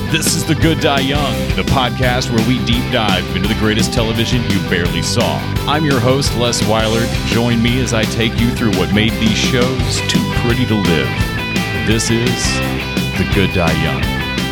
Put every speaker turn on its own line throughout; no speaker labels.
This is The Good Die Young, the podcast where we deep dive into the greatest television you barely saw. I'm your host, Les Weiler. Join me as I take you through what made these shows too pretty to live. This is The Good Die Young.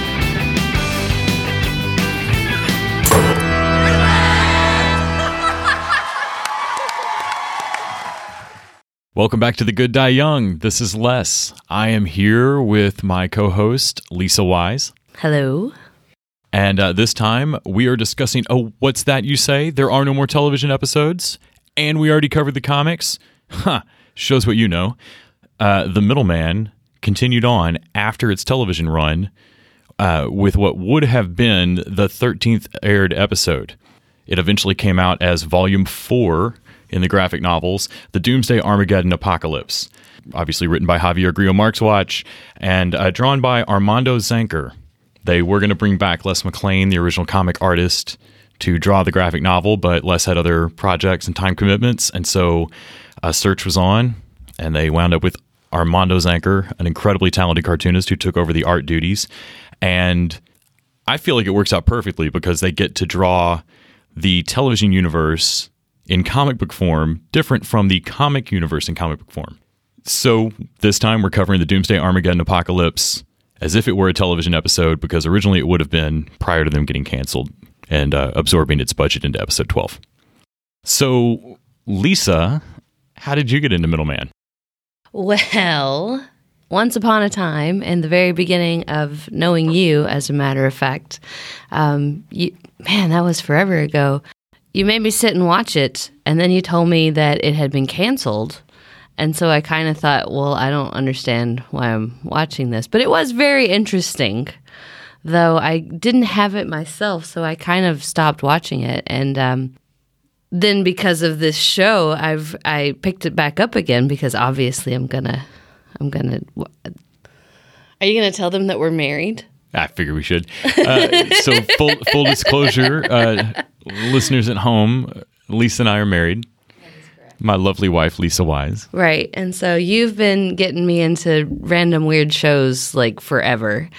Welcome back to The Good Die Young. This is Les. I am here with my co-host, Lisa Wise.
Hello.
And this time, we are discussing, what's that you say? There are no more television episodes? And we already covered the comics? Shows what you know. The Middleman continued on after its television run with what would have been the 13th aired episode. It eventually came out as Volume 4 in the graphic novels, The Doomsday Armageddon Apocalypse. Obviously written by Javier Grillo-Marxuach and drawn by Armando Zanker. They were going to bring back Les McLean, the original comic artist, to draw the graphic novel, but Les had other projects and time commitments, and so a search was on, and they wound up with Armando Zanker, an incredibly talented cartoonist who took over the art duties. And I feel like it works out perfectly because they get to draw the television universe in comic book form, different from the comic universe in comic book form. So this time we're covering the Doomsday Armageddon Apocalypse as if it were a television episode, because originally it would have been prior to them getting canceled and absorbing its budget into episode 12. So, Lisa, how did you get into Middleman?
Well, once upon a time, in the very beginning of knowing you, as a matter of fact, that was forever ago. You made me sit and watch it, and then you told me that it had been canceled. And so I kind of thought, well, I don't understand why I'm watching this. But it was very interesting, though I didn't have it myself, so I kind of stopped watching it. And then because of this show, I picked it back up again because obviously I'm gonna. Are you gonna tell them that we're married?
I figure we should. So full disclosure, listeners at home, Lisa and I are married. My lovely wife, Lisa Wise.
Right. And so you've been getting me into random weird shows like forever.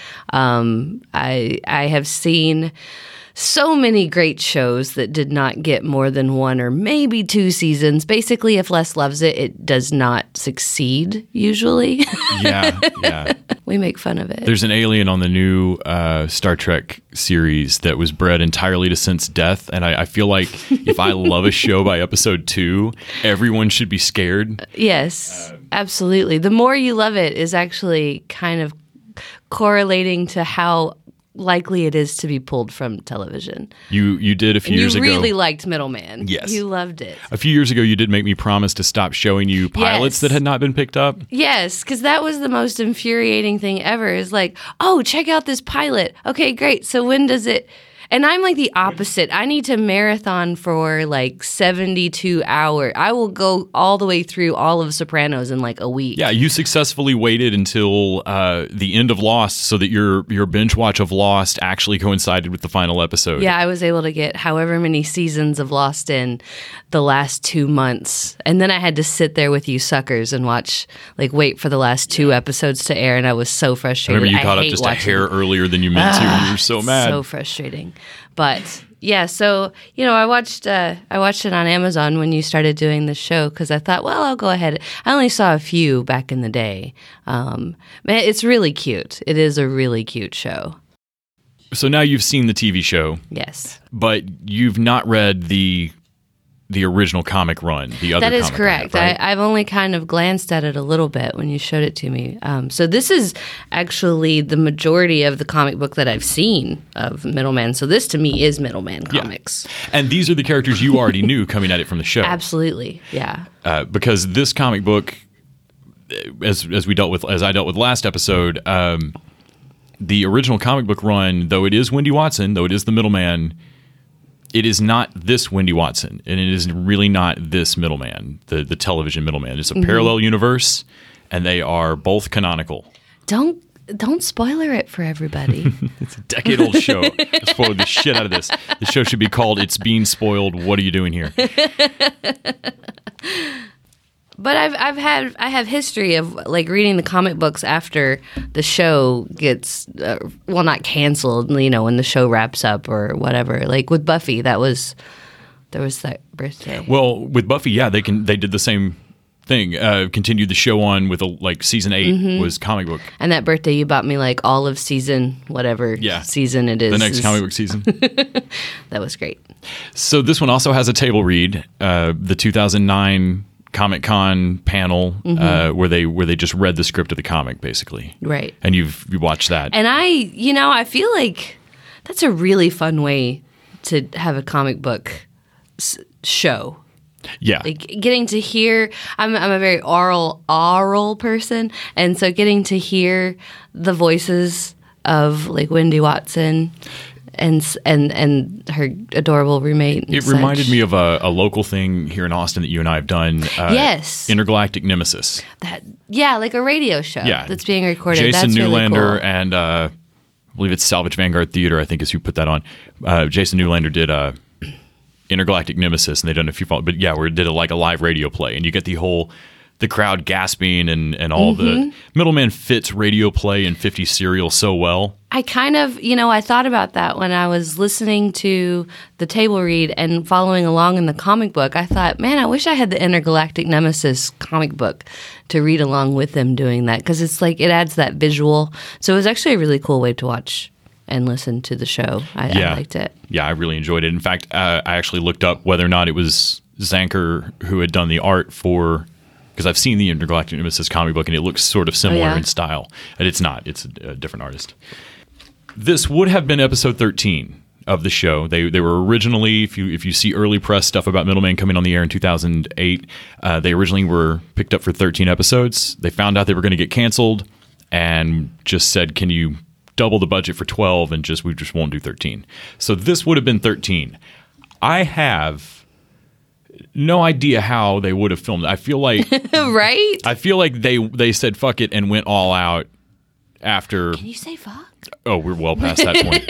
I have seen so many great shows that did not get more than one or maybe two seasons. Basically, if Les loves it, it does not succeed usually.
Yeah.
We make fun of it.
There's an alien on the new Star Trek series that was bred entirely to sense death, and I feel like if I love a show by episode 2, everyone should be scared.
Yes, absolutely. The more you love it is actually kind of correlating to how likely it is to be pulled from television.
You did a few years ago.
You really liked Middleman.
Yes.
You loved it.
A few years ago, you did make me promise to stop showing you pilots that had not been picked up.
Yes, because that was the most infuriating thing ever. Is like, oh, check out this pilot. Okay, great. So when does it... And I'm like the opposite. I need to marathon for like 72 hours. I will go all the way through all of Sopranos in like a week.
Yeah, you successfully waited until the end of Lost so that your binge watch of Lost actually coincided with the final episode.
Yeah, I was able to get however many seasons of Lost in the last 2 months. And then I had to sit there with you suckers and wait for the last 2 episodes to air. And I was so frustrated.
I remember you caught up just a hair earlier than you meant to. And you were so mad.
So frustrating. But yeah, so I watched it on Amazon when you started doing the show because I thought, well, I'll go ahead. I only saw a few back in the day. It's really cute. It is a really cute show.
So now you've seen the TV show.
Yes,
but you've not read the original comic run. The other
that is
comic
correct.
Run, right?
I've only kind of glanced at it a little bit when you showed it to me. So this is actually the majority of the comic book that I've seen of Middleman. So this to me is Middleman comics.
Yeah. And these are the characters you already knew coming at it from the show.
Absolutely, yeah.
Because this comic book, as I dealt with last episode, the original comic book run, though it is Wendy Watson, though it is the Middleman, it is not this Wendy Watson, and it is really not this Middleman, the television Middleman. It's a parallel universe, and they are both canonical.
Don't spoiler it for everybody.
It's a decade-old show. I spoiled the shit out of this. The show should be called It's Being Spoiled. What are you doing here?
But I have history of like reading the comic books after the show gets not canceled, when the show wraps up or whatever. Like with Buffy, there was that birthday.
Well, with Buffy, yeah, they did the same thing. Continued the show on with season 8 was comic book.
And that birthday, you bought me like all of season whatever season it is.
The next comic book season.
That was great.
So this one also has a table read. The 2009 Comic-Con panel where they just read the script of the comic, basically.
Right.
And you watched that.
And I feel like that's a really fun way to have a comic book show.
Yeah.
Like getting to hear, I'm a very oral person, and so getting to hear the voices of like Wendy Watson and her adorable roommate.
It reminded me of a local thing here in Austin that you and I have done.
Yes.
Intergalactic Nemesis.
Like a radio show that's being recorded.
Jason
that's
Newlander
really cool.
And I believe it's Salvage Vanguard Theater, I think is who put that on. Jason Newlander did Intergalactic Nemesis, and they've done a few, but yeah, we did a live radio play, and you get the crowd gasping and all the Middleman fits radio play and 50 serial so well.
I kind of, I thought about that when I was listening to the table read and following along in the comic book. I thought, man, I wish I had the Intergalactic Nemesis comic book to read along with them doing that, because it's like it adds that visual. So it was actually a really cool way to watch and listen to the show. I liked it.
Yeah, I really enjoyed it. In fact, I actually looked up whether or not it was Zanker who had done the art for, because I've seen the Intergalactic Nemesis comic book and it looks sort of similar in style. And it's not. It's a different artist. This would have been episode 13 of the show. They were originally, if you see early press stuff about Middleman coming on the air in 2008, they originally were picked up for 13 episodes. They found out they were going to get canceled and just said, can you double the budget for 12 and we just won't do 13. So this would have been 13. I have no idea how they would have filmed it. I feel like
right?
I feel like they said fuck it and went all out after.
Can you say fuck?
Oh, we're well past that point.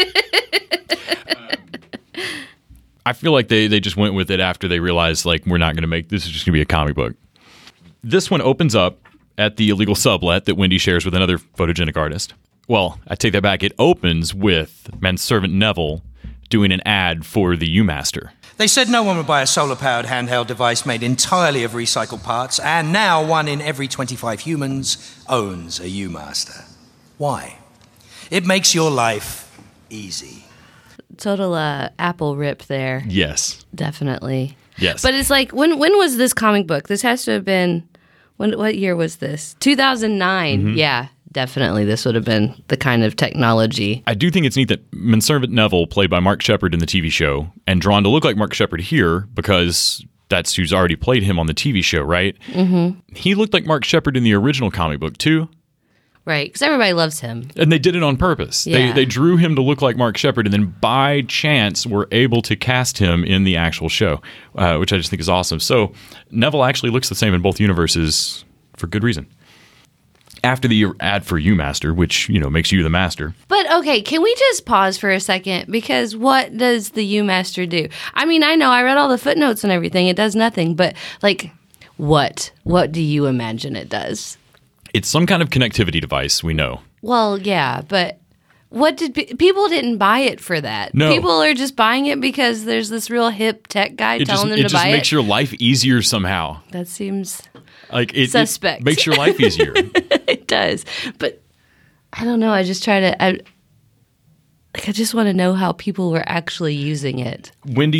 I feel like they just went with it after they realized like we're not going to make this is just going to be a comic book. This one opens up at the illegal sublet that Wendy shares with another photogenic artist. Well, I take that back. It opens with manservant Neville doing an ad for the UMaster.
They said no one would buy a solar-powered handheld device made entirely of recycled parts, and now 1 in every 25 humans owns a UMaster. Why? It makes your life easy.
Total Apple rip there.
Yes.
Definitely.
Yes.
But it's like, when was this comic book? This has to have been, what year was this? 2009. Mm-hmm. Yeah. Definitely, this would have been the kind of technology.
I do think it's neat that manservant Neville, played by Mark Sheppard in the TV show, and drawn to look like Mark Sheppard here, because that's who's already played him on the TV show, right? Mm-hmm. He looked like Mark Sheppard in the original comic book, too.
Right, because everybody loves him.
And they did it on purpose.
Yeah.
They drew him to look like Mark Sheppard, and then by chance were able to cast him in the actual show, which I just think is awesome. So Neville actually looks the same in both universes for good reason. After the ad for UMaster, which, makes you the master.
But, okay, can we just pause for a second? Because what does the UMaster do? I mean, I know, I read all the footnotes and everything. It does nothing. But, like, what? What do you imagine it does?
It's some kind of connectivity device, we know.
Well, yeah, but people didn't buy it for that.
No.
People are just buying it because there's this real hip tech guy telling them to buy it.
It just makes your life easier somehow.
That seems
It
suspect.
makes your life easier.
It does. But I don't know. I just try to... I just want to know how people were actually using it.
When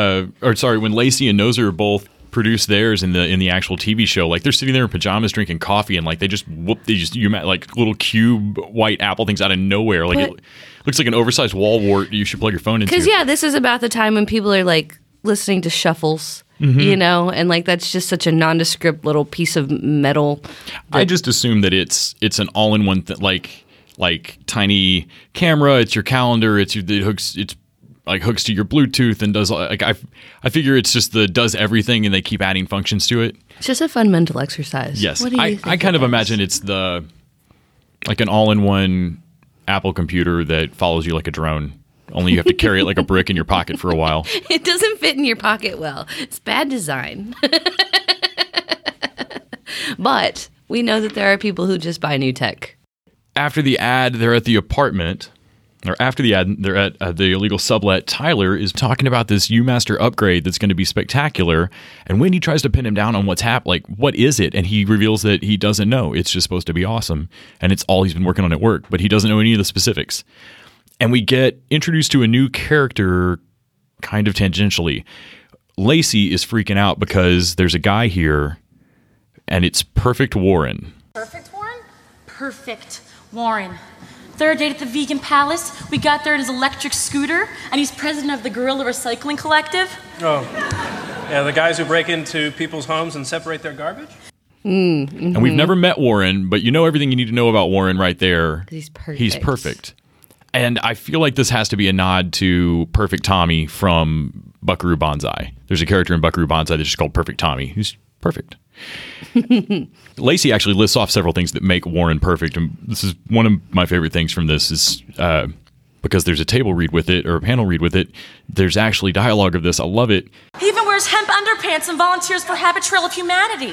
Lacey and Noser both produced theirs in the actual TV show, like they're sitting there in pajamas drinking coffee, and like they just like little cube white apple things out of nowhere. Like it looks like an oversized wall wart you should plug your phone into.
Because this is about the time when people are like listening to shuffles. Mm-hmm. And like that's just such a nondescript little piece of metal.
I just assume that it's an all-in-one like tiny camera. It's your calendar. It's hooks to your Bluetooth and does like I figure it's just does everything, and they keep adding functions to it.
It's just a fun mental exercise.
Yes,
what do you think
I kind of imagine it's like an all-in-one Apple computer that follows you like a drone. Only you have to carry it like a brick in your pocket for a while.
It doesn't fit in your pocket well. It's bad design. But we know that there are people who just buy new tech.
After the ad, they're at the apartment. Or after the ad, they're at the illegal sublet. Tyler is talking about this UMaster upgrade that's going to be spectacular. And Wendy tries to pin him down on what's happened. Like, what is it? And he reveals that he doesn't know. It's just supposed to be awesome. And it's all he's been working on at work. But he doesn't know any of the specifics. And we get introduced to a new character kind of tangentially. Lacey is freaking out because there's a guy here, and it's Perfect Warren.
Perfect Warren? Perfect Warren. Third date at the Vegan Palace. We got there in his electric scooter, and he's president of the Gorilla Recycling Collective.
Oh, yeah, the guys who break into people's homes and separate their garbage?
Mm-hmm.
And we've never met Warren, but you know everything you need to know about Warren right there.
He's perfect.
He's perfect. And I feel like this has to be a nod to Perfect Tommy from Buckaroo Banzai. There's a character in Buckaroo Banzai that's just called Perfect Tommy. He's perfect. Lacey actually lists off several things that make Warren perfect, and this is one of my favorite things from this is because there's a table read with it or a panel read with it. There's actually dialogue of this. I love it.
He even wears hemp underpants and volunteers for Habit Trail of Humanity.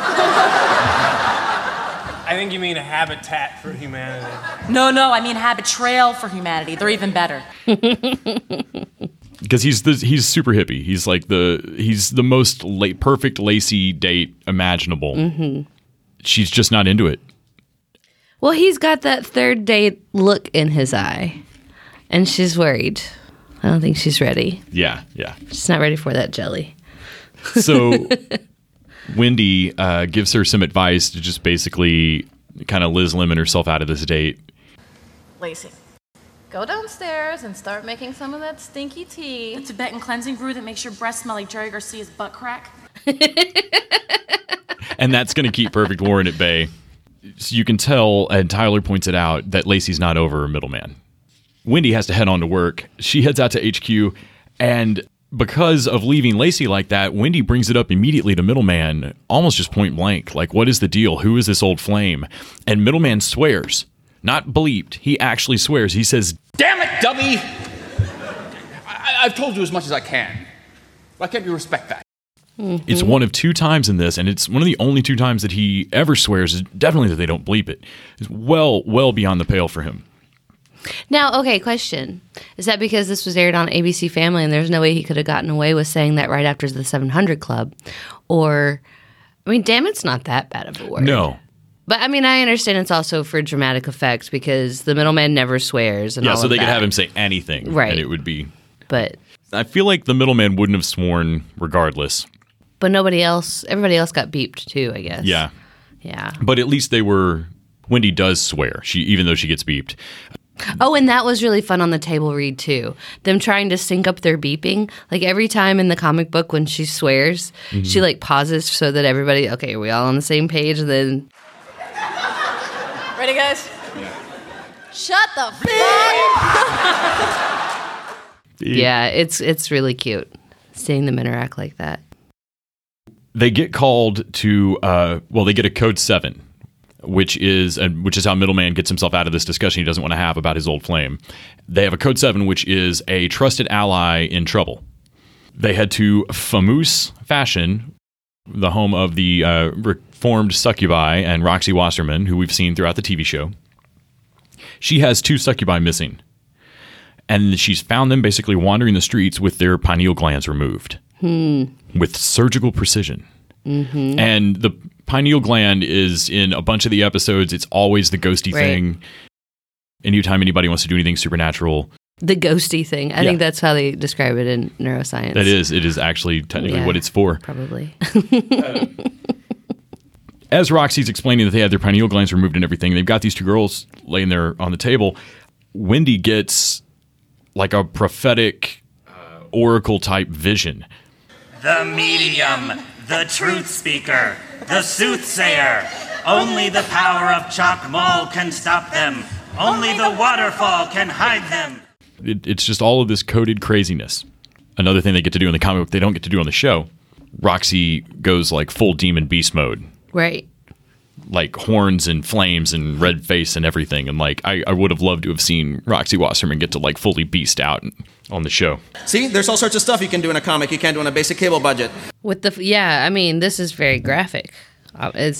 I think you mean Habitat for Humanity.
No, I mean Habit Trail for Humanity. They're even better.
Because he's super hippie. He's like he's the most perfect Lacey date imaginable. Mm-hmm. She's just not into it.
Well, he's got that third date look in his eye, and she's worried. I don't think she's ready.
Yeah.
She's not ready for that jelly.
So Wendy gives her some advice to just basically kind of Liz Lemon herself out of this date.
Lacey, go downstairs and start making some of that stinky tea.
The Tibetan cleansing brew that makes your breath smell like Jerry Garcia's butt crack.
And that's going to keep Perfect Warren at bay. So you can tell, and Tyler points it out, that Lacey's not over her middleman. Wendy has to head on to work. She heads out to HQ, and because of leaving Lacey like that, Wendy brings it up immediately to Middleman, almost just point blank. Like, what is the deal? Who is this old flame? And Middleman swears. Not bleeped. He actually swears. He says,
"Damn it, dummy! I've told you as much as I can. Why can't you respect that?"
Mm-hmm.
It's one of two times in this, and it's one of the only two times that he ever swears. Is definitely that they don't bleep it. It's well beyond the pale for him.
Now, okay, question. Is that because this was aired on ABC Family and there's no way he could have gotten away with saying that right after the 700 Club? Or, I mean, damn, it's not that bad of a word.
No.
But, I mean, I understand it's also for dramatic effect because the middleman never swears. And
Yeah,
all
so
of
they could
that.
have him say anything.
Right.
And it would be...
But
I feel like the middleman wouldn't have sworn regardless.
everybody else got beeped too, I guess.
Yeah.
Yeah.
But at least Wendy does swear, even though she gets beeped.
Oh, and that was really fun on the table read too. Them trying to sync up their beeping. Like every time in the comic book when she swears, she like pauses so that everybody, okay, are we all on the same page? And then
Ready, guys? Shut the fuck
yeah, it's really cute seeing them interact like that.
They get called to they get a code 7, which is how Middleman gets himself out of this discussion he doesn't want to have about his old flame. They have a code 7, which is a trusted ally in trouble. They head to Famous Fashion, the home of the reformed succubi and Roxy Wasserman, who we've seen throughout the TV show. She has 2 succubi missing, and she's found them basically wandering the streets with their pineal glands removed with surgical precision. Mm-hmm. And the pineal gland is in a bunch of the episodes. It's always the ghosty thing. Anytime anybody wants to do anything supernatural.
The ghosty thing. I think that's how they describe it in neuroscience.
That is. It is actually technically what it's for.
Probably.
As Roxy's explaining that they had their pineal glands removed and everything, they've got these 2 girls laying there on the table. Wendy gets like a prophetic oracle type vision.
The medium, the truth speaker, the soothsayer. Only the power of Chalk Mall can stop them. Only the waterfall can hide them.
It's just all of this coded craziness. Another thing they get to do in the comic book they don't get to do on the show. Roxy goes like full demon beast mode.
Right.
Like horns and flames and red face and everything. And like I would have loved to have seen Roxy Wasserman get to like fully beast out on the show.
See, there's all sorts of stuff you can do in a comic you can't do on a basic cable budget.
With I mean, this is very graphic.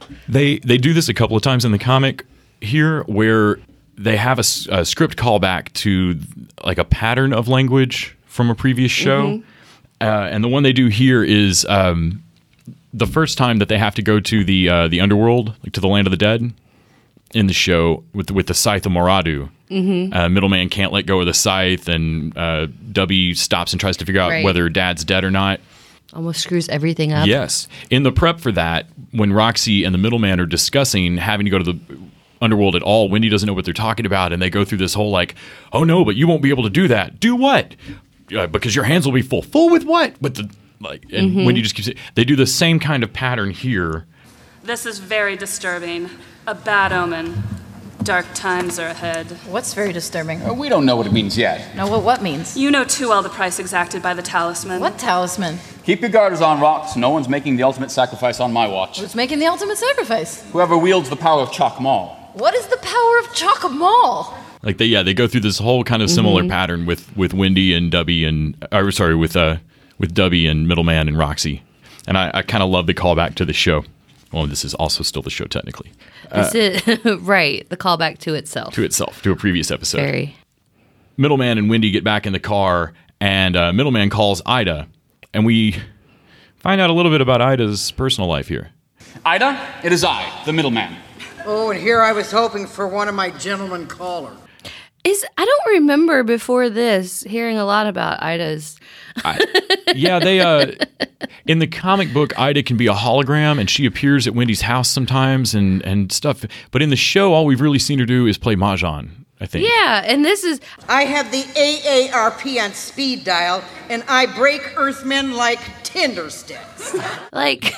They do this a couple of times in the comic here, where they have a script callback to like a pattern of language from a previous show, and the one they do here is the first time that they have to go to the underworld, like to the land of the dead, in the show with the scythe of Moradu. Middleman can't let go of the scythe, and Dubby stops and tries to figure out whether Dad's dead or not.
Almost screws everything up.
Yes. In the prep for that, when Roxy and the Middleman are discussing having to go to the underworld at all, Wendy doesn't know what they're talking about, and they go through this whole like, oh no, but you won't be able to do that. Do what? Because your hands will be full. Full with what? With the like, and Wendy just keeps it. They do the same kind of pattern here.
This is very disturbing. A bad omen. Dark times are ahead.
What's very disturbing?
We don't know what it means yet.
No, what means?
You know too well the price exacted by the talisman.
What talisman?
Keep your garters on, Rox. No one's making the ultimate sacrifice on my watch.
Who's making the ultimate sacrifice?
Whoever wields the power of Chalk Mall.
What is the power of Chalk Mall?
Like they go through this whole kind of similar pattern with Wendy and Dubby with Dubby and Middleman and Roxy, and I kind of love the callback to the show. Well, this is also still the show technically.
Right, the callback to itself.
To a previous episode.
Very.
Middleman and Wendy get back in the car, and Middleman calls Ida, and we find out a little bit about Ida's personal life here.
Ida, it is I, the middleman.
Oh, and here I was hoping for one of my gentlemen caller.
I don't remember before this hearing a lot about Ida's.
In the comic book, Ida can be a hologram, and she appears at Wendy's house sometimes and stuff. But in the show, all we've really seen her do is play Mahjong, I think.
Yeah, and this is...
I have the AARP on speed dial, and I break Earthmen like Tinder sticks.
Like...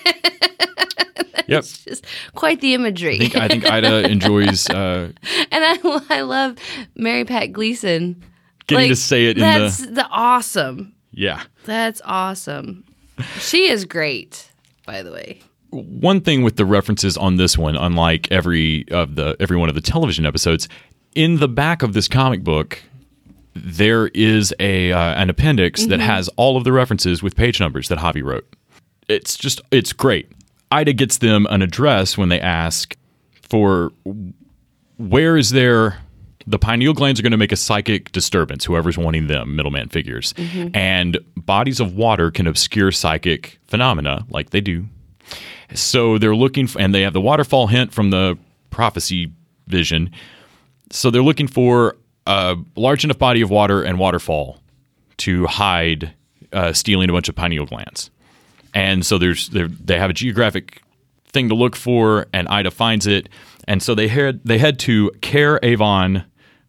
Yep.
It's just quite the imagery.
I think Ida enjoys...
and I love Mary Pat Gleason.
Getting to say it in
That's
awesome.
Yeah. That's awesome. She is great, by the way.
One thing with the references on this one, unlike every one of the television episodes, in the back of this comic book, there is an appendix that has all of the references with page numbers that Javi wrote. It's great. Ida gets them an address when they ask for where is there... The pineal glands are going to make a psychic disturbance, whoever's wanting them, Middleman figures. And bodies of water can obscure psychic phenomena, like they do. So they're looking for, and they have the waterfall hint from the prophecy vision. So they're looking for a large enough body of water and waterfall to hide stealing a bunch of pineal glands. And so they have a geographic thing to look for, and Ida finds it. And so they head to Kerr Avon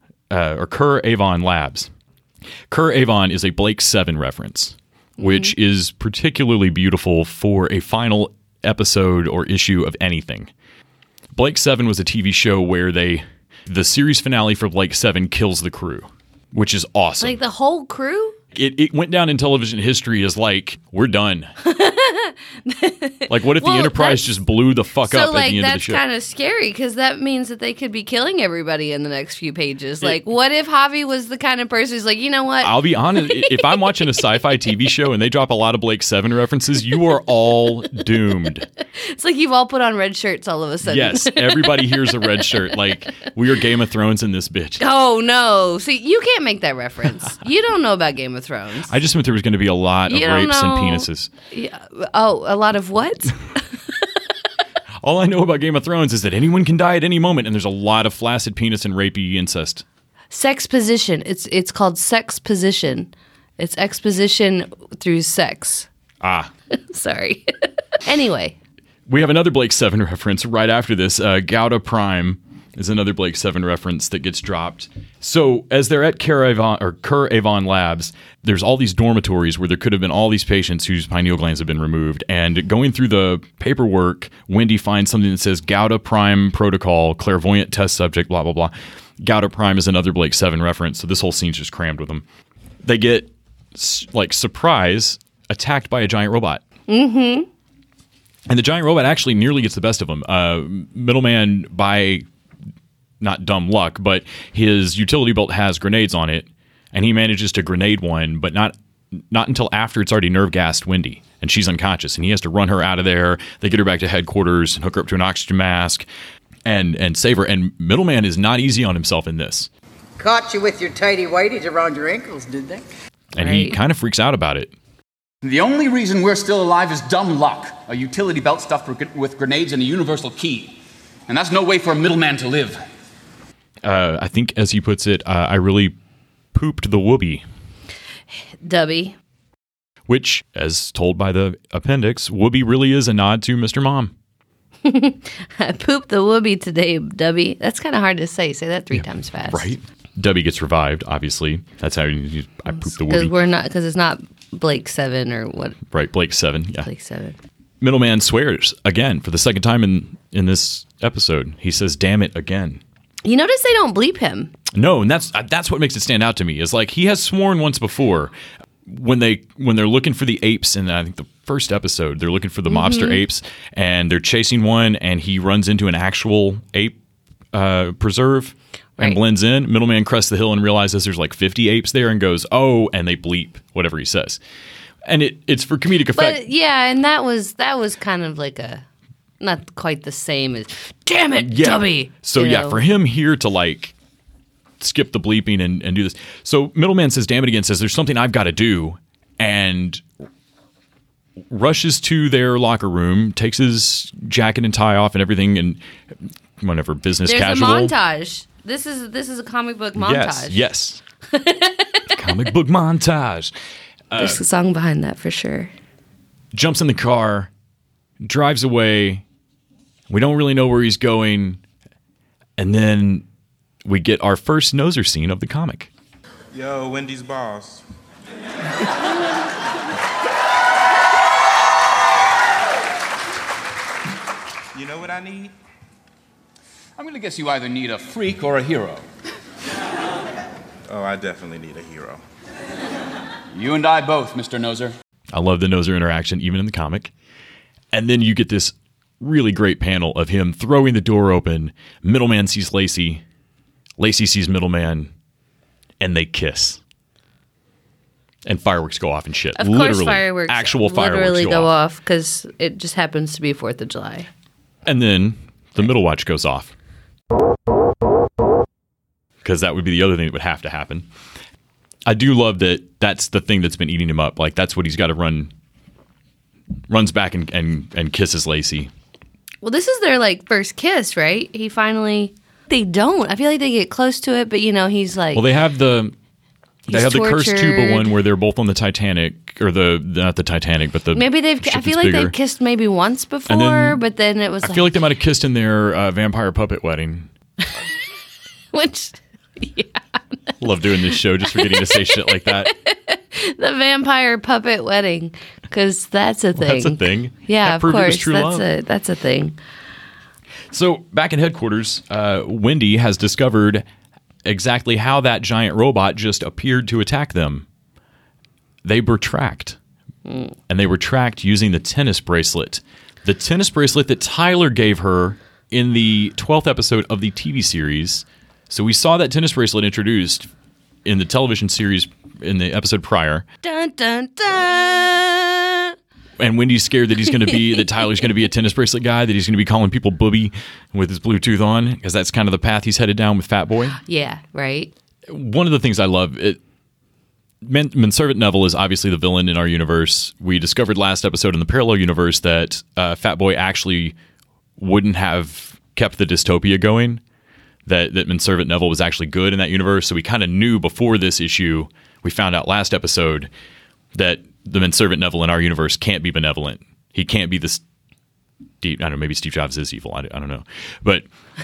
Labs. Kerr Avon is a Blake 7 reference, which is particularly beautiful for a final episode or issue of anything. Blake 7 was a TV show where the series finale for Blake 7 kills the crew, which is awesome.
Like the whole crew?
It went down in television history as like, we're done. Like, what if the Enterprise just blew the fuck up at the end of the show?
So, that's kind of scary, because that means that they could be killing everybody in the next few pages. Like, what if Javi was the kind of person who's like, you know what?
I'll be honest. If I'm watching a sci-fi TV show and they drop a lot of Blake 7 references, you are all doomed.
It's like you've all put on red shirts all of a sudden.
Yes, everybody here's a red shirt. Like, we are Game of Thrones in this bitch.
Oh, no. See, you can't make that reference. You don't know about Game of Thrones.
I just meant there was going to be a lot of rapes and penises.
Yeah. Oh, a lot of what?
All I know about Game of Thrones is that anyone can die at any moment, and there's a lot of flaccid penis and rapey incest.
Sex position. It's called sex position. It's exposition through sex.
Ah.
Sorry. Anyway.
We have another Blake 7 reference right after this. Gouda Prime is another Blake 7 reference that gets dropped. So as they're at Kerr Avon Labs, there's all these dormitories where there could have been all these patients whose pineal glands have been removed. And going through the paperwork, Wendy finds something that says Gouda Prime Protocol, clairvoyant test subject, blah, blah, blah. Gouda Prime is another Blake 7 reference. So this whole scene's just crammed with them. They get, like, surprise, attacked by a giant robot.
Mm-hmm.
And the giant robot actually nearly gets the best of them. Middleman, by... not dumb luck, but his utility belt has grenades on it, and he manages to grenade one, but not not until after it's already nerve gassed Wendy and she's unconscious, and he has to run her out of there. They get her back to headquarters and hook her up to an oxygen mask and save her. And Middleman is not easy on himself in this.
Caught you with your tighty whities around your ankles, did they?
And he kind of freaks out about it.
The only reason we're still alive is dumb luck. A utility belt stuffed with grenades and a universal key. And that's no way for a middleman to live.
I think, as he puts it, I really pooped the whoopee.
Dubby.
Which, as told by the appendix, whoopee really is a nod to Mr. Mom.
I pooped the whoopee today, Dubby. That's kind of hard to say. Say that 3 times fast.
Right. Dubby gets revived, obviously. That's how I pooped the whoopee.
Because it's not Blake 7 or what?
Right, Blake 7. Yeah.
Blake 7.
Middleman swears again for the second time in this episode. He says, "Damn it," again.
You notice they don't bleep him.
No, and that's what makes it stand out to me. Is like he has sworn once before when they're looking for the apes in I think the first episode. They're looking for the mobster apes, and they're chasing one, and he runs into an actual ape preserve and blends in. Middleman crests the hill and realizes there's like 50 apes there, and goes, "Oh," and they bleep whatever he says. And it's for comedic effect.
But yeah, and that was kind of like not quite the same as "damn it, Dubby."
So for him here to like skip the bleeping and do this. So Middleman says "damn it" again, says there's something I've got to do, and rushes to their locker room, takes his jacket and tie off and everything, and whatever, business casual.
There's a montage. This is a comic book montage.
Yes. Comic book montage.
There's a song behind that for sure.
Jumps in the car, drives away. We don't really know where he's going. And then we get our first Noser scene of the comic.
Yo, Wendy's boss. You know what I need?
I'm going to guess you either need a freak or a hero.
Oh, I definitely need a hero.
You and I both, Mr. Noser.
I love the Noser interaction, even in the comic. And then you get this really great panel of him throwing the door open. Middleman sees Lacey. Lacey sees Middleman. And they kiss. And fireworks go off and shit.
Of
literally,
course, fireworks
actual fireworks
literally
go
go
off.
because it just happens to be 4th of July.
And then the middle watch goes off. Because that would be the other thing that would have to happen. I do love that that's the thing that's been eating him up. Like, that's what he's got to runs back and kisses Lacey.
Well, this is their, like, first kiss, right? They don't. I feel like they get close to it, but, he's like...
Well, they have the
tortured.
Cursed Tuba one where they're both on the Titanic, or not the Titanic, but the
Maybe
ship
I feel
that's
like
bigger.
they've kissed maybe once before, but then it was
I feel like they might have kissed in their vampire puppet wedding.
Which... Yeah.
Love doing this show just for getting to say shit like that.
The vampire puppet wedding, because that's a thing.
That's a thing.
Yeah,
That
of course.
true love.
That's a thing.
So back in headquarters, Wendy has discovered exactly how that giant robot just appeared to attack them. They were tracked. And they were tracked using the tennis bracelet. The tennis bracelet that Tyler gave her in the 12th episode of the TV series. So we saw that tennis bracelet introduced in the television series in the episode prior.
Dun, dun, dun.
And Wendy's scared that that Tyler's going to be a tennis bracelet guy, that he's going to be calling people booby with his Bluetooth on, because that's kind of the path he's headed down with Fat Boy.
Yeah, right.
One of the things I love, Manservant Neville is obviously the villain in our universe. We discovered last episode in the parallel universe that Fat Boy actually wouldn't have kept the dystopia going. That Manservant Neville was actually good in that universe. So we kind of knew before this issue, we found out last episode, that the Manservant Neville in our universe can't be benevolent. He can't be this deep. I don't know, maybe Steve Jobs is evil. I don't know. But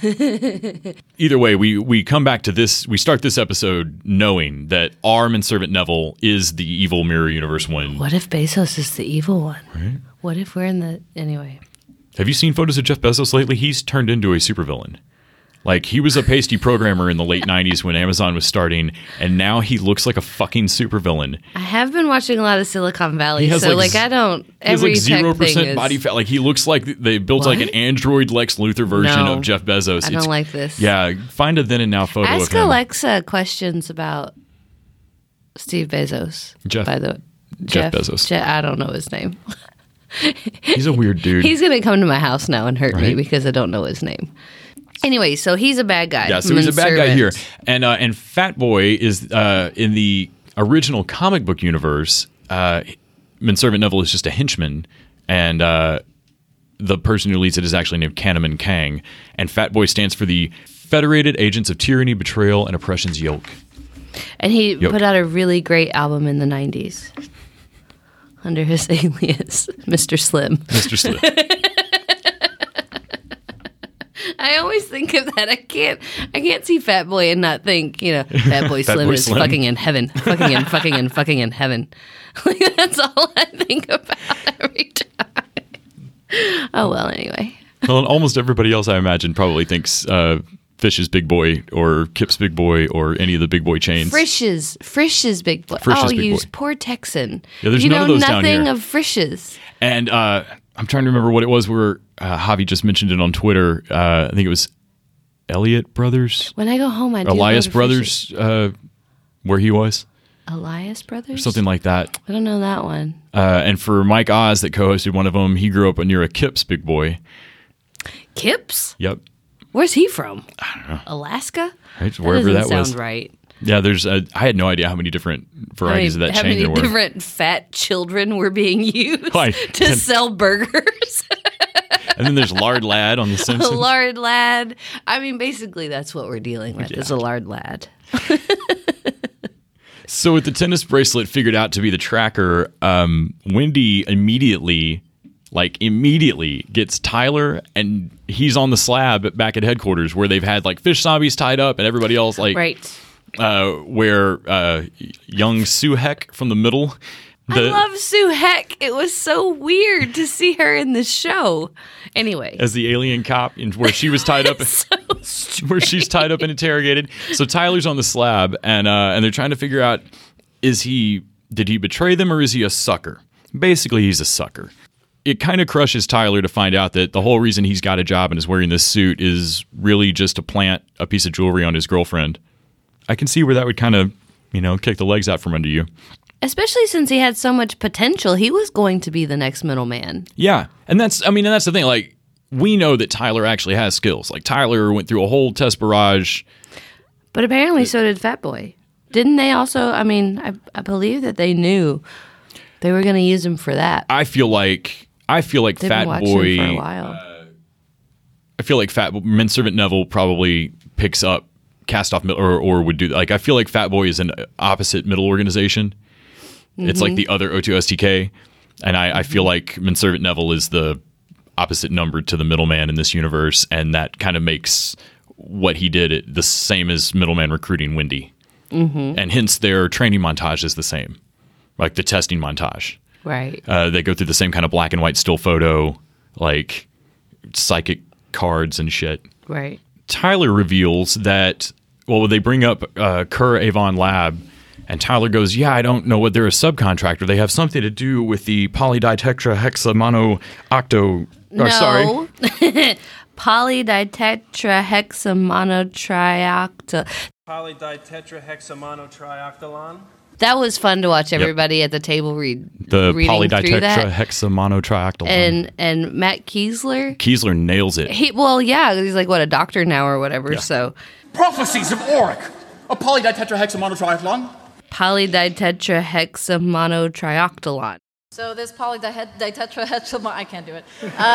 either way, we come back to this. We start this episode knowing that our Manservant Neville is the evil Mirror Universe one.
What if Bezos is the evil one?
Right?
What if we're in the... Anyway.
Have you seen photos of Jeff Bezos lately? He's turned into a supervillain. Like, he was a pasty programmer in the late 90s when Amazon was starting, and now he looks like a fucking supervillain.
I have been watching a lot of Silicon Valley,
I don't...
He has like
0% body fat. Like, he looks like they built like an android Lex Luthor version of Jeff Bezos.
I don't like this.
Yeah, find a then and now photo
Ask
of him.
Alexa questions about Steve Bezos.
Jeff.
By the way.
Jeff Bezos.
I don't know his name.
He's a weird dude.
He's going to come to my house now and hurt me
Right?
because I don't know his name. Anyway, so he's a bad guy.
Yeah, so he's a bad guy here.
Manservant.
And Fat Boy is in the original comic book universe. Manservant Neville is just a henchman, and the person who leads it is actually named Kahneman Kang. And Fat Boy stands for the Federated Agents of Tyranny, Betrayal, and Oppression's Yoke.
And he put out a really great album in the 90s under his alias, Mr. Slim.
Mr. Slim.
I always think of that. I can't see Fat Boy and not think, Fat Boy Slim is fucking in heaven. Fucking in heaven. Like, that's all I think about every time. Oh, well, anyway.
Well, and almost everybody else, I imagine, probably thinks Fish's Big Boy or Kip's Big Boy or any of the Big Boy chains.
Frisch's Big Boy.
Frisch's Big
you
Boy.
Poor Texan.
Yeah, there's
you
none
know
of those down
nothing
here.
of Frisch's.
And I'm trying to remember what it was where Javi just mentioned it on Twitter. I think it was Elliott Brothers.
When I go home, I do
Elias
go to
Brothers, where he was.
Elias Brothers?
Or something like that.
I don't know that one.
And for Mike Oz that co-hosted one of them, he grew up near a Kip's Big Boy.
Kips?
Yep.
Where's he from?
I don't know.
Alaska?
Right, wherever that
doesn't
was.
sound right.
Yeah, I had no idea how many different varieties of that
how
chain
many
there were.
different fat children were being used
Like,
to sell burgers?
And then there's Lard Lad on The
A
Simpsons.
lard lad. I mean, basically, that's what we're dealing with. Is a lard lad.
So with the tennis bracelet figured out to be the tracker, Wendy immediately gets Tyler, and he's on the slab back at headquarters where they've had like fish zombies tied up and everybody else
right.
Where young Sue Heck from the middle.
I love Sue Heck. It was so weird to see her in the show. Anyway.
As the alien cop, where she was tied up, where she's tied up and interrogated. So Tyler's on the slab, and they're trying to figure out, did he betray them or is he a sucker? Basically, he's a sucker. It kind of crushes Tyler to find out that the whole reason he's got a job and is wearing this suit is really just to plant a piece of jewelry on his girlfriend. I can see where that would kind of, kick the legs out from under you.
Especially since he had so much potential. He was going to be the next middleman.
Yeah. And that's the thing. Like, we know that Tyler actually has skills. Like, Tyler went through a whole test barrage.
But apparently so did Fat Boy. Didn't they also? I mean, I believe that they knew they were going to use him for that.
I feel like
They've
Fat
been watching
Boy.
him for a while.
I feel like Manservant Neville probably picks up Cast Off or would do. Like, I feel like Fat Boy is an opposite middle organization. It's like the other O2STK. And I feel like Manservant Neville is the opposite number to the middleman in this universe. And that kind of makes what he did the same as middleman recruiting Wendy. Mm-hmm. And hence their training montage is the same. Like the testing montage.
Right.
They go through the same kind of black and white still photo, like psychic cards and shit.
Right. Tyler
reveals that, they bring up Kerr Avon Lab. And Tyler goes, yeah, I don't know what they're a subcontractor. They have something to do with the polyditetrahexamonoocto.
No.
Sorry.
Polyditetrahexamonotriocta.
Polyditetrahexamonotrioctolon.
That was fun to watch everybody at the table reading
the
polyditetrahexamonotrioctolon. And Matt Kiesler.
Kiesler nails it.
He's like, a doctor now or whatever, so.
Prophecies of Auric. A polyditetrahexamonotrioctolon.
Polyditetrahexamonotrioctolon.
So this polyditetrahexamonotrioctolon, I can't do it.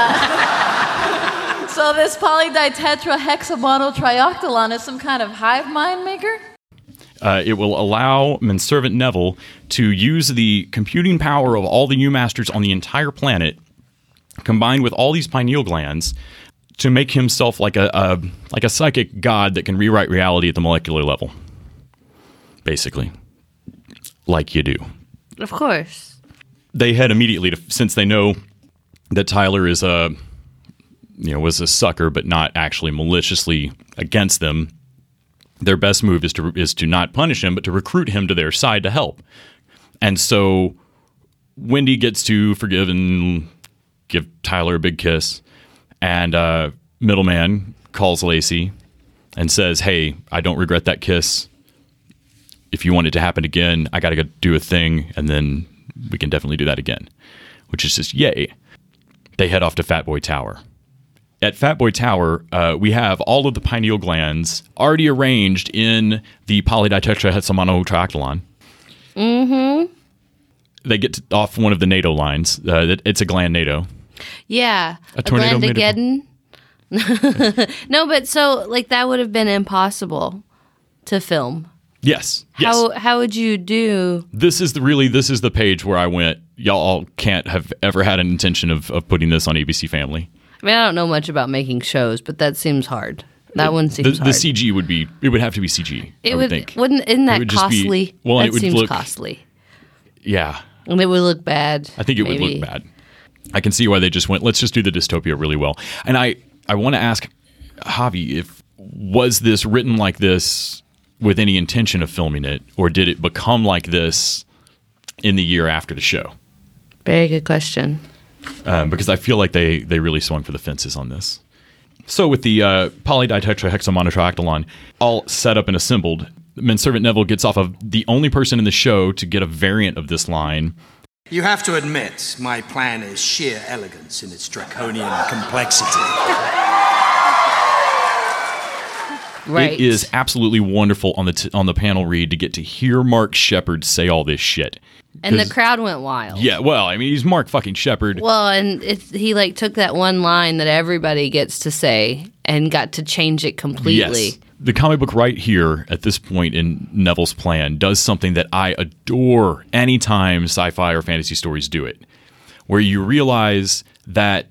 So this polyditetrahexamonotrioctolon is some kind of hive mind maker?
It will allow Manservant Neville to use the computing power of all the U-Masters on the entire planet, combined with all these pineal glands, to make himself like a psychic god that can rewrite reality at the molecular level. Basically. Like you do.
Of course.
They head immediately since they know that Tyler is was a sucker, but not actually maliciously against them. Their best move is to not punish him, but to recruit him to their side to help. And so Wendy gets to forgive and give Tyler a big kiss. And Middleman calls Lacey and says, hey, I don't regret that kiss. If you want it to happen again, I got to go do a thing, and then we can definitely do that again, which is just yay. They head off to Fat Boy Tower. At Fat Boy Tower, we have all of the pineal glands already arranged in the polyditetrahexammonotractylon.
Mm-hmm.
They get off one of the NATO lines. It's a gland NATO.
Yeah.
A tornado
Glandageddon. No, but so like that would have been impossible to film.
Yes.
How would you do?
This is the page where I went, y'all all can't have ever had an intention of putting this on ABC Family.
I mean, I don't know much about making shows, but that seems hard. That one seems hard.
The CG would have to be CG. I would think.
Isn't that costly? That seems costly.
Yeah.
And it would look bad.
I think it would look bad. I can see why they just went, let's just do the dystopia really well. And I want to ask Javi, was this written like this with any intention of filming it, or did it become like this in the year after the show?
Very good question.
Because I feel like they really swung for the fences on this. So with the polyditetrahexamonotractylon all set up and assembled, Manservant Neville gets off of the only person in the show to get a variant of this line.
You have to admit, my plan is sheer elegance in its draconian complexity.
Right.
It is absolutely wonderful on the panel read to get to hear Mark Sheppard say all this shit.
And the crowd went wild.
Yeah, well, I mean, he's Mark fucking Sheppard.
Well, and he like took that one line that everybody gets to say and got to change it completely.
Yes. The comic book right here at this point in Neville's plan does something that I adore anytime sci-fi or fantasy stories do it, where you realize that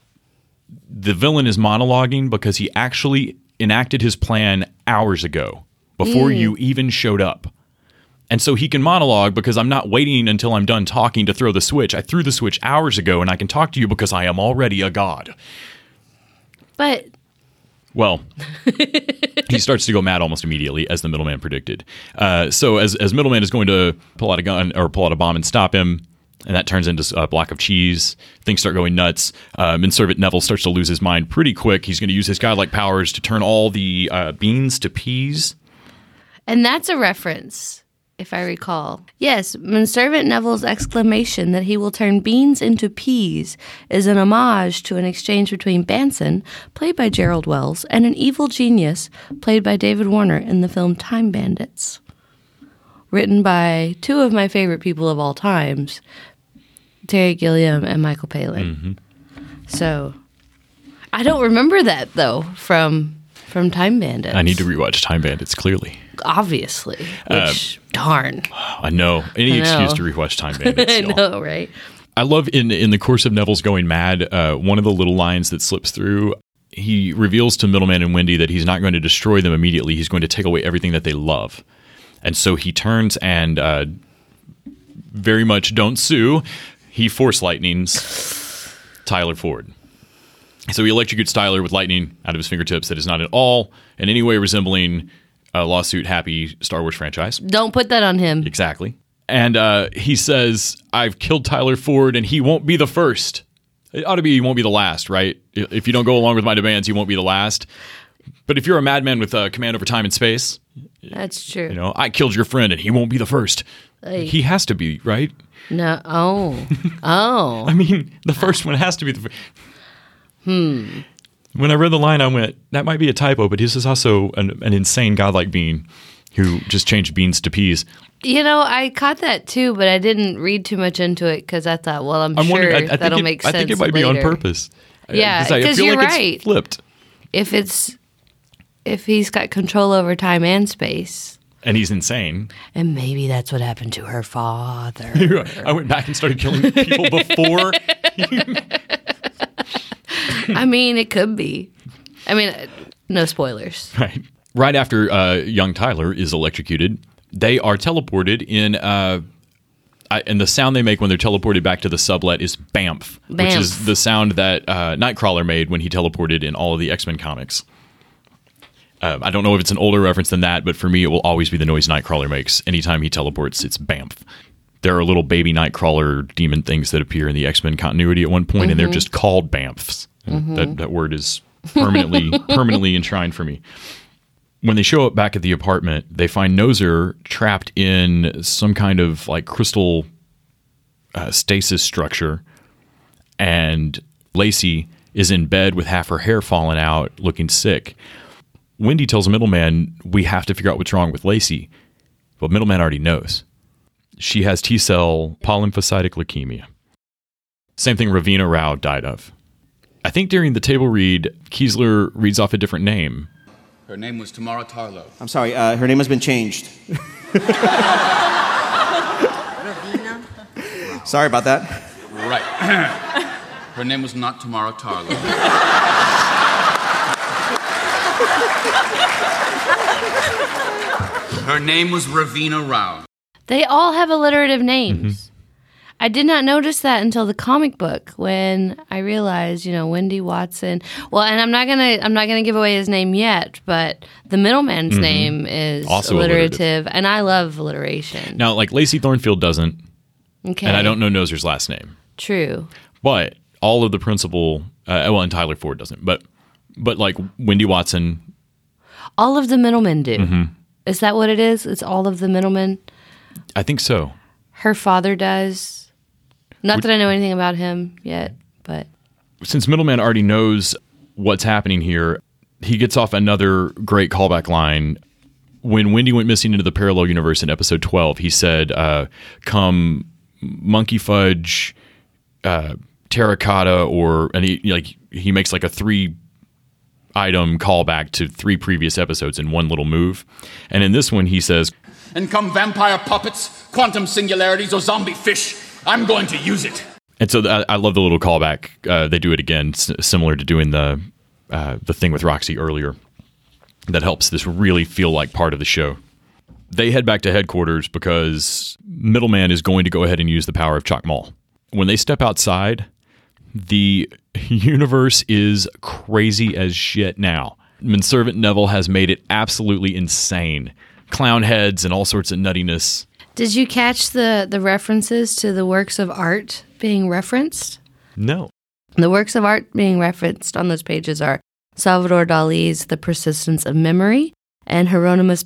the villain is monologuing because he actually enacted his plan hours ago before you even showed up. And so he can monologue because I'm not waiting until I'm done talking to throw the switch. I threw the switch hours ago and I can talk to you because I am already a god.
But...
Well, he starts to go mad almost immediately, as the middleman predicted. So as middleman is going to pull out a gun or pull out a bomb and stop him, and that turns into a block of cheese. Things start going nuts. Manservant Neville starts to lose his mind pretty quick. He's going to use his godlike powers to turn all the beans to peas.
And that's a reference, if I recall. Yes, Manservant Neville's exclamation that he will turn beans into peas is an homage to an exchange between Banson, played by Gerald Wells, and an evil genius, played by David Warner in the film Time Bandits. Written by two of my favorite people of all times, Terry Gilliam and Michael Palin.
Mm-hmm.
So, I don't remember that, though, from Time Bandits.
I need to rewatch Time Bandits, clearly.
Obviously. Which, darn.
I know. Any excuse to rewatch Time Bandits.
I know, right?
I love in the course of Neville's going mad, one of the little lines that slips through, he reveals to Middleman and Wendy that he's not going to destroy them immediately. He's going to take away everything that they love. And so he turns and very much don't sue. He force lightnings Tyler Ford. So he electrocutes Tyler with lightning out of his fingertips that is not at all in any way resembling a lawsuit-happy Star Wars franchise.
Don't put that on him.
Exactly. And he says, I've killed Tyler Ford and he won't be the first. It ought to be he won't be the last, right? If you don't go along with my demands, he won't be the last. But if you're a madman with command over time and space...
That's true.
You know, I killed your friend and he won't be the first. He has to be, right?
No. Oh.
I mean, the first one has to be the first. When I read the line, I went, that might be a typo, but this is also an insane godlike being who just changed beans to peas.
You know, I caught that too, but I didn't read too much into it because I thought, well, I'm sure that'll make sense.
I think it might be on purpose.
Yeah, because you're
like
right.
It's flipped.
If he's got control over time and space.
And he's insane.
And maybe that's what happened to her father.
I went back and started killing people before.
I mean, it could be. I mean, no spoilers.
Right after young Tyler is electrocuted, they are teleported in... and the sound they make when they're teleported back to the sublet is BAMF, which is the sound that Nightcrawler made when he teleported in all of the X-Men comics. I don't know if it's an older reference than that, but for me, it will always be the noise Nightcrawler makes. Anytime he teleports, it's BAMF. There are little baby Nightcrawler demon things that appear in the X-Men continuity at one point, and they're just called BAMFs. That word is permanently enshrined for me. When they show up back at the apartment, they find Noser trapped in some kind of like crystal stasis structure, and Lacey is in bed with half her hair falling out, looking sick. Wendy tells the middleman, we have to figure out what's wrong with Lacey. But middleman already knows. She has T-cell polylymphocytic leukemia. Same thing Ravina Rao died of. I think during the table read, Kiesler reads off a different name.
Her name was Tamara Tarlow.
I'm sorry, her name has been changed. Sorry about that.
Right. Her name was not Tamara Tarlow. Her name was Ravina Rao.
They all have alliterative names. I did not notice that until the comic book when I realized, Wendy Watson. Well, and I'm not gonna give away his name yet, but the middleman's name is
also
alliterative, and I love alliteration.
Now, like Lacey Thornfield doesn't,
Okay,
and I don't know Noser's last name.
True.
But all of the principal, and Tyler Ford doesn't, but like Wendy Watson.
All of the middlemen do. Is that what it is? It's all of the middlemen?
I think so.
Her father does. Not that I know anything about him yet, but...
Since Middleman already knows what's happening here, he gets off another great callback line. When Wendy went missing into the parallel universe in episode 12, he said, come monkey fudge, terracotta, and he makes like a 3-item callback to 3 previous episodes in one little move. And in this one, he says,
and come vampire puppets, quantum singularities, or zombie fish, I'm going to use it.
And so I love the little callback. They do it again, similar to doing the thing with Roxy earlier. That helps this really feel like part of the show. They head back to headquarters because Middleman is going to go ahead and use the power of Chakmal. When they step outside, the universe is crazy as shit now. Manservant Neville has made it absolutely insane. Clown heads and all sorts of nuttiness.
Did you catch the references to the works of art being referenced?
No.
The works of art being referenced on those pages are Salvador Dali's The Persistence of Memory and Hieronymus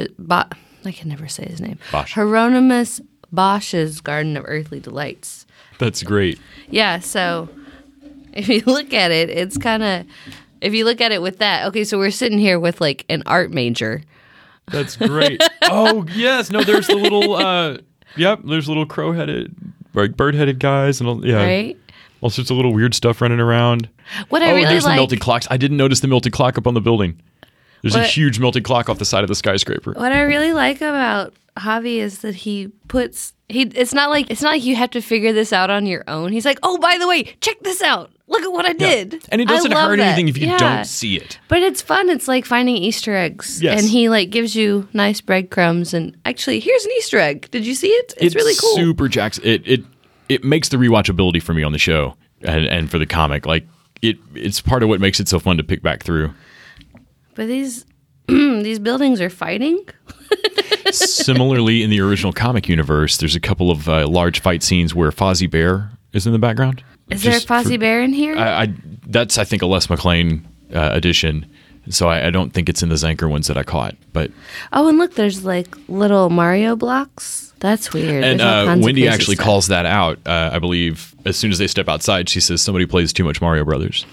I can never say his name. Hieronymus Bosch's Garden of Earthly Delights.
That's great.
Yeah, so if you look at it, it's kind of... If you look at it with that... Okay, so we're sitting here with like an art major.
That's great. Oh, yes. No, there's the little... there's little crow-headed, like bird-headed guys. And all,
right?
All sorts of little weird stuff running around.
What I really
there's
like...
the melted clocks. I didn't notice the melted clock up on the building. There's a huge melted clock off the side of the skyscraper.
What I really like about Javi is that he puts... It's not like you have to figure this out on your own. He's like, oh, by the way, check this out. Look at what I did.
And it doesn't hurt anything if you don't see it.
But it's fun. It's like finding Easter eggs.
Yes.
And he like gives you nice breadcrumbs. And actually, here's an Easter egg. Did you see it? It's really cool.
Super jacks. It makes the rewatchability for me on the show and for the comic. Like it's part of what makes it so fun to pick back through.
But these buildings are fighting.
Similarly, in the original comic universe, there's a couple of large fight scenes where Fozzie Bear is in the background.
Is there a Fozzie Bear in here?
That's, I think, a Les McLean edition. So I don't think it's in the Zanker ones that I caught. But
and look, there's like little Mario blocks. That's weird.
And Wendy actually calls that out, I believe. As soon as they step outside, she says, somebody plays too much Mario Brothers.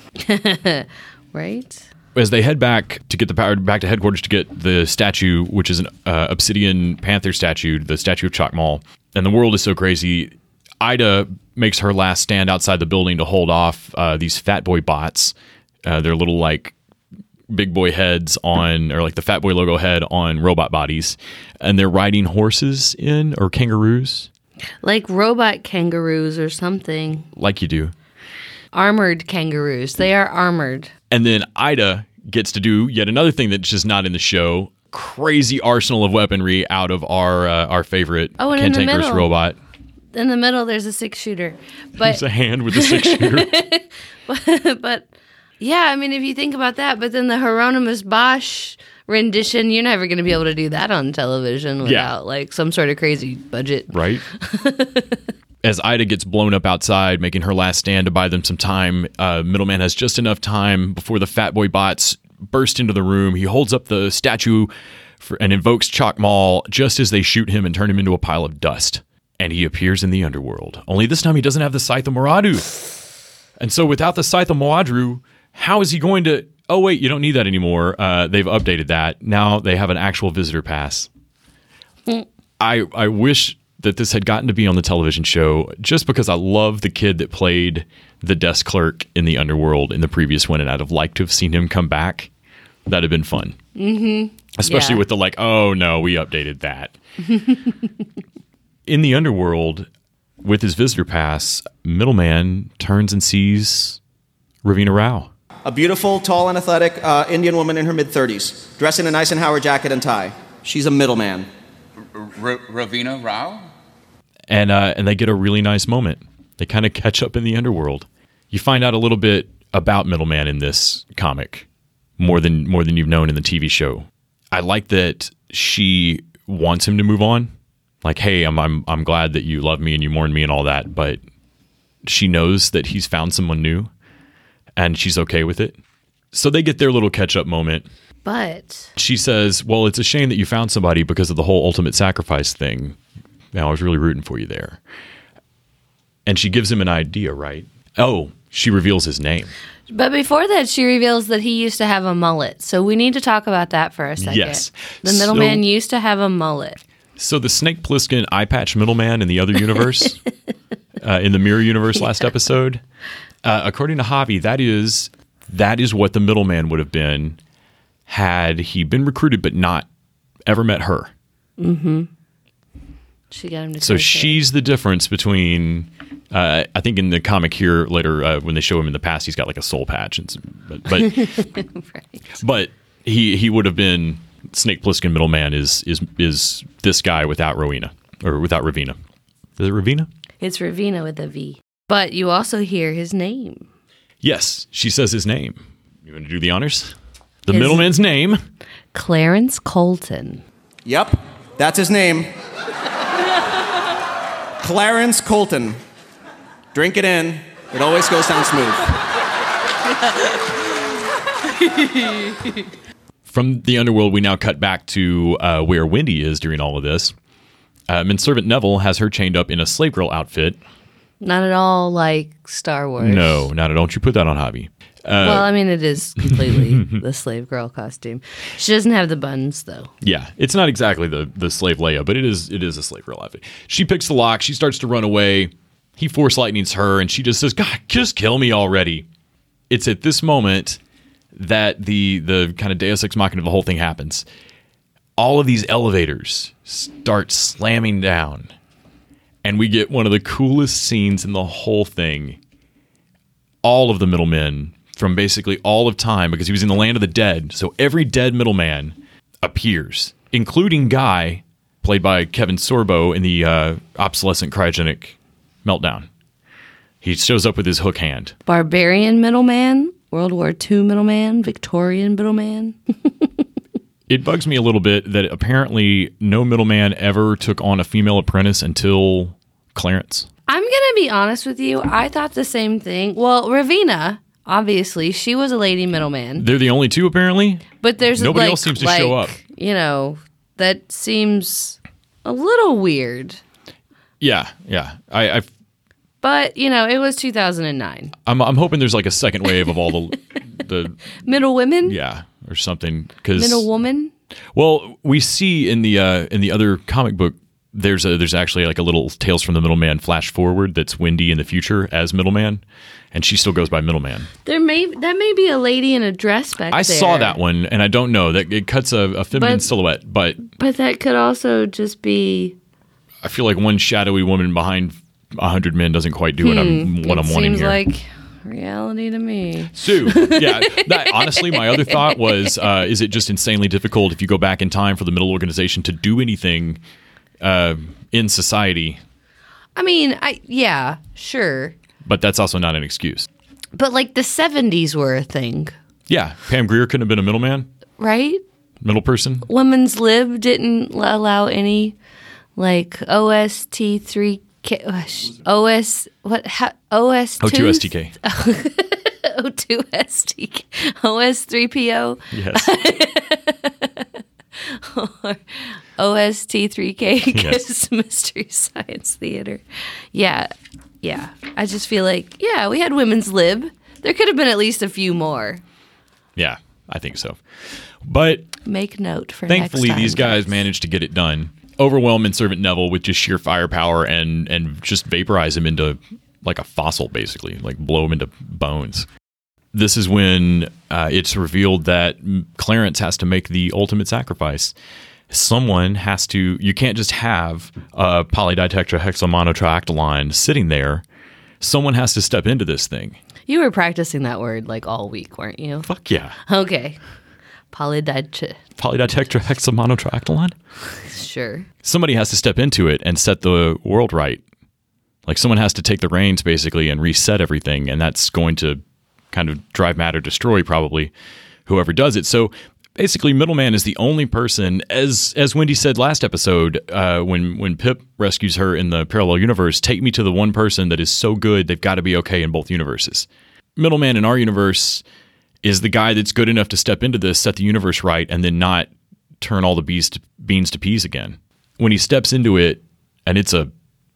Right?
As they head back to get the power back to headquarters to get the statue, which is an obsidian panther statue, the statue of Chakmal, and the world is so crazy, Ida makes her last stand outside the building to hold off these fat boy bots. They're little like big boy heads on, or like the Fat Boy logo head on robot bodies, and they're riding horses or kangaroos.
Like robot kangaroos or something.
Like you do.
Armored kangaroos. They are armored.
And then Ida gets to do yet another thing that's just not in the show. Crazy arsenal of weaponry out of our favorite cantankerous robot.
In the middle, there's a 6-shooter.
There's a hand with a 6-shooter.
but yeah, I mean, if you think about that, but then the Hieronymus Bosch rendition, you're never going to be able to do that on television without like some sort of crazy budget.
Right. As Ida gets blown up outside, making her last stand to buy them some time, Middleman has just enough time before the Fat Boy bots burst into the room. He holds up the statue and invokes Chakmal just as they shoot him and turn him into a pile of dust. and he appears in the underworld. Only this time he doesn't have the Scythe of Moradu. And so without the Scythe of Moradu, how is he going to... Oh, wait, you don't need that anymore. They've updated that. Now they have an actual visitor pass. I wish that this had gotten to be on the television show just because I love the kid that played the desk clerk in the underworld in the previous one, and I'd have liked to have seen him come back. That'd have been fun. Mm-hmm. Especially with the like, oh no, we updated that. In the underworld, with his visitor pass, Middleman turns and sees Ravina Rao.
A beautiful, tall, and athletic Indian woman in her mid-30s, dressed in a nice Eisenhower jacket and tie. She's a middleman.
Ravina Rao?
And they get a really nice moment. They kind of catch up in the underworld. You find out a little bit about Middleman in this comic, more than you've known in the TV show. I like that she wants him to move on. Like, hey, I'm glad that you love me and you mourn me and all that, but she knows that he's found someone new, and she's okay with it. So they get their little catch-up moment.
But
she says, well, it's a shame that you found somebody because of the whole ultimate sacrifice thing. Now, I was really rooting for you there. And she gives him an idea, right? Oh, she reveals his name.
But before that, she reveals that he used to have a mullet. So we need to talk about that for a second.
Yes.
The middleman used to have a mullet.
So the Snake Plissken eye patch middleman in the other universe, in the Mirror Universe last episode, according to Javi, that is what the middleman would have been had he been recruited but not ever met her. Mm-hmm.
She got him to
So she's the difference between, I think in the comic here later, when they show him in the past, he's got like a soul patch. But
right.
But he would have been, Snake Plissken middleman is this guy without Rowena, or without Ravina. Is it Ravina?
It's Ravina with a V. But you also hear his name.
Yes, she says his name. You want to do the honors? The middleman's name?
Clarence Colton.
Yep, that's his name. Clarence Colton. Drink it in. It always goes down smooth.
From the underworld, we now cut back to where Wendy is during all of this. Manservant Neville has her chained up in a slave girl outfit.
Not at all like Star Wars.
No, not at all. Don't you put that on Javi.
Well, I mean, it is completely the slave girl costume. She doesn't have the buns, though.
Yeah, it's not exactly the slave Leia, but it is a slave girl outfit. She picks the lock. She starts to run away. He force lightnings her, and she just says, God, just kill me already. It's at this moment that the kind of Deus Ex Machina of the whole thing happens. All of these elevators start slamming down, and we get one of the coolest scenes in the whole thing. All of the middlemen from basically all of time, because he was in the land of the dead, so every dead middleman appears, including Guy, played by Kevin Sorbo in the Obsolescent Cryogenic Meltdown. He shows up with his hook hand.
Barbarian middleman, World War II middleman, Victorian middleman.
It bugs me a little bit that apparently no middleman ever took on a female apprentice until Clarence.
I'm going to be honest with you. I thought the same thing. Well, Ravina, obviously, she was a lady middleman.
They're the only two, apparently.
But there's
nobody else seems to show up.
You know, that seems a little weird.
Yeah.
But, you know, it was 2009.
I'm hoping there's like a second wave of all the
middle women?
Yeah, or something. Cause,
middle woman?
Well, we see in the other comic book, there's actually like a little Tales from the Middleman flash forward that's Wendy in the future as Middleman, and she still goes by Middleman.
That may be a lady in a dress back there.
I saw that one, and I don't know. That it cuts a feminine silhouette, but
that could also just be.
I feel like one shadowy woman behind 100 men doesn't quite do what I'm wanting here.
Seems like reality to me.
Sue, yeah. Honestly, my other thought was, is it just insanely difficult if you go back in time for the Middle Organization to do anything in society?
I mean, yeah, sure.
But that's also not an excuse.
But like the 70s were a thing.
Yeah, Pam Grier couldn't have been a middleman.
Right?
Middle person.
Women's Lib didn't allow any like OST3K. OS what OS2
O2STK.
O2STK. OS3PO.
Yes.
or OST3K
Yes.
Kiss Mystery Science Theater. Yeah. I just feel like, we had women's lib. There could have been at least a few more.
Yeah, I think so. But
Make note for
thankfully,
next time,
these guys managed to get it done. Overwhelm Servant Neville with just sheer firepower and just vaporize him into like a fossil, basically, like blow him into bones. This is when it's revealed that Clarence has to make the ultimate sacrifice. Someone has to, you can't just have a polyditetrahexamonotrioactylene sitting there. Someone has to step into this thing.
You were practicing that word like all week, weren't you?
Fuck yeah.
Okay.
Polyditetrahexamonotrioactylene?
Sure.
Somebody has to step into it and set the world right. Like someone has to take the reins basically and reset everything, and that's going to kind of drive matter destroy probably whoever does it. So basically, Middleman is the only person, as Wendy said last episode, when Pip rescues her in the parallel universe, take me to the one person that is so good they've got to be okay in both universes. Middleman in our universe is the guy that's good enough to step into this, set the universe right, and then not turn all the beans to peas again. When he steps into it, and it's a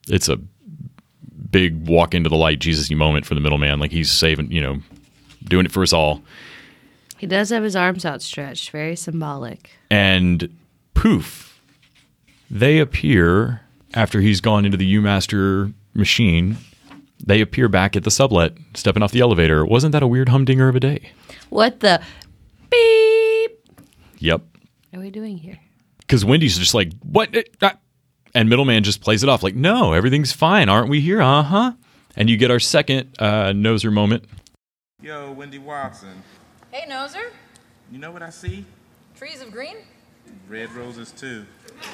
big walk into the light Jesus-y moment for the Middleman, like he's saving, doing it for us all.
He does have his arms outstretched, very symbolic.
And poof, they appear after he's gone into the U-Master machine. They appear back at the sublet, stepping off the elevator. Wasn't that a weird humdinger of a day?
What the beep
Yep.
are we doing here?
Because Wendy's just like, what? And Middleman just plays it off like, no, everything's fine. Aren't we here? Uh-huh. And you get our second Noser moment.
Yo, Wendy Watson.
Hey, Noser.
You know what I see?
Trees of green?
Red roses, too.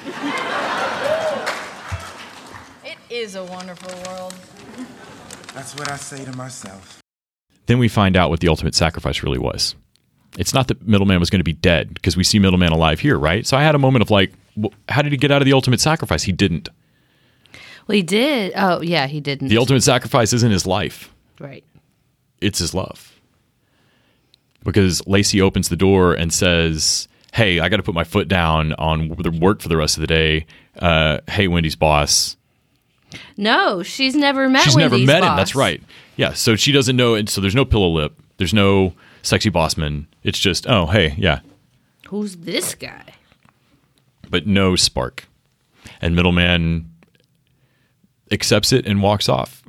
It is a wonderful world.
That's what I say to myself.
Then we find out what the ultimate sacrifice really was. It's not that Middleman was going to be dead, because we see Middleman alive here, right? So I had a moment of like, how did he get out of the ultimate sacrifice? He didn't.
Well, he did. Oh, yeah, he didn't.
The ultimate sacrifice isn't his life.
Right.
It's his love. Because Lacey opens the door and says, hey, I got to put my foot down on the work for the rest of the day. Hey, Wendy's boss.
No, she's never met
She's
Wendy's
never met him.
boss.
That's right. Yeah, so she doesn't know. And so there's no pillow lip. There's no sexy bossman. It's just, oh, hey, yeah.
Who's this guy?
But no spark. And Middleman accepts it and walks off.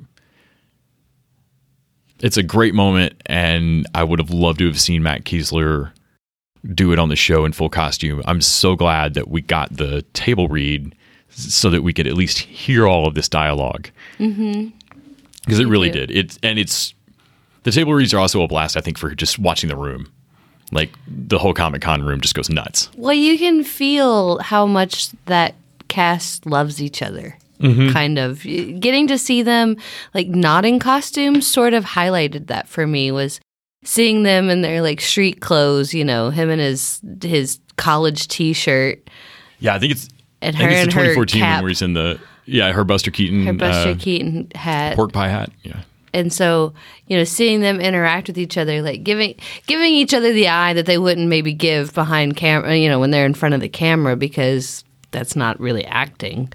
It's a great moment, and I would have loved to have seen Matt Kiesler do it on the show in full costume. I'm so glad that we got the table read so that we could at least hear all of this dialogue.
Mm-hmm.
Because it really did. The table reads are also a blast, I think, for just watching the room. Like, the whole Comic-Con room just goes nuts.
Well, you can feel how much that cast loves each other.
Mm-hmm.
Kind of. Getting to see them, like, not in costumes sort of highlighted that for me, was seeing them in their, like, street clothes, him in his college T-shirt.
Yeah, I think it's
and
the
her
2014
cap.
one where he's in her Buster Keaton.
Her Buster Keaton hat.
Pork pie hat, yeah.
And so, seeing them interact with each other, like giving each other the eye that they wouldn't maybe give behind camera, when they're in front of the camera, because that's not really acting.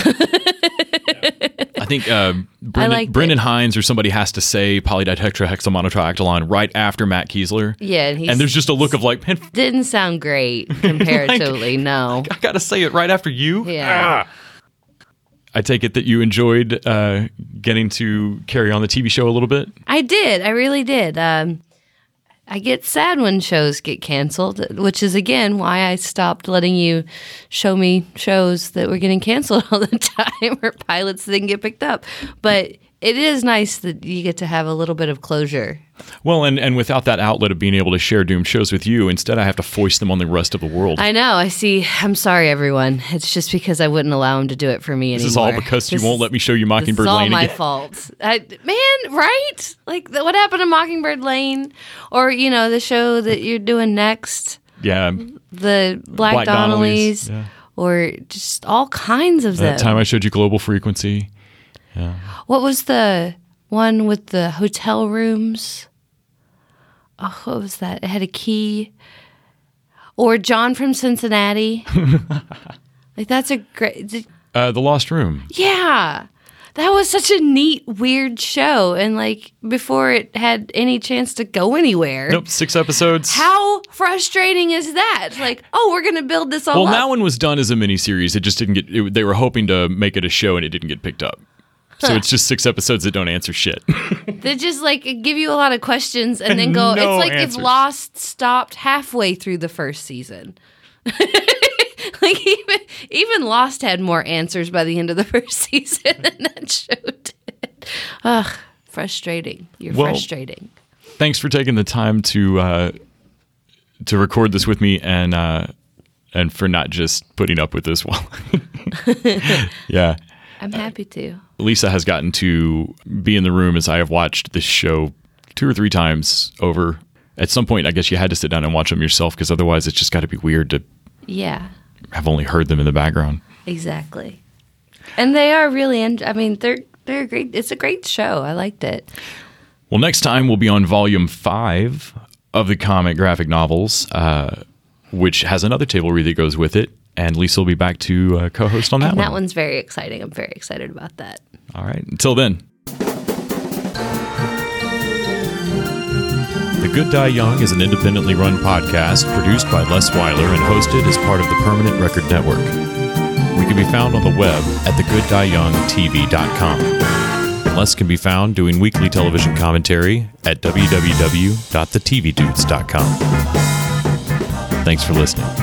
I think Brendan Hines or somebody has to say polyditetrahexamonotrioactylene right after Matt Kiesler.
Yeah,
and there's just a look of like, man,
didn't sound great comparatively. No,
I gotta say it right after you.
Yeah.
I take it that you enjoyed getting to carry on the TV show a little bit.
I did. I really did. I get sad when shows get canceled, which is, again, why I stopped letting you show me shows that were getting canceled all the time or pilots that didn't get picked up. But it is nice that you get to have a little bit of closure.
Well, and without that outlet of being able to share Doom shows with you, instead I have to foist them on the rest of the world.
I know. I see. I'm sorry, everyone. It's just because I wouldn't allow him to do it for me anymore.
This is all because you won't let me show you Mockingbird Lane again.
It's all my fault. Man, right? Like, what happened to Mockingbird Lane? Or, the show that you're doing next.
Yeah.
The Black Donnellys. Yeah. Or just all kinds of them.
That time I showed you Global Frequency. Yeah.
What was the one with the hotel rooms? Oh, what was that? It had a key. Or John from Cincinnati. Like, that's a great...
The Lost Room.
Yeah. That was such a neat, weird show. And, like, before it had any chance to go anywhere.
Nope, 6 episodes.
How frustrating is that? Like, oh, we're going to build this all up.
Well, that one was done as a miniseries. It just didn't get... they were hoping to make it a show, and it didn't get picked up. So it's just 6 episodes that don't answer shit.
They just, like, give you a lot of questions and then go...
No
it's like
answers.
if Lost stopped halfway through the first season. Like, even Lost had more answers by the end of the first season than that show did. Ugh, frustrating. You're frustrating.
Thanks for taking the time to record this with me and for not just putting up with this while. Yeah.
I'm happy to.
Lisa has gotten to be in the room as I have watched this show 2 or 3 times over. At some point, I guess you had to sit down and watch them yourself because otherwise it's just got to be weird to have only heard them in the background.
Exactly. And they are really, I mean, they're great. It's a great show. I liked it.
Well, next time we'll be on volume 5 of the comic graphic novels, which has another table read that goes with it. And Lisa will be back to co-host on that one.
That one's very exciting. I'm very excited about that.
All right. Until then. The Good Die Young is an independently run podcast produced by Les Weiler and hosted as part of the Permanent Record Network. We can be found on the web at thegoodDieYoungTV.com. Les can be found doing weekly television commentary at www.thetvdudes.com. Thanks for listening.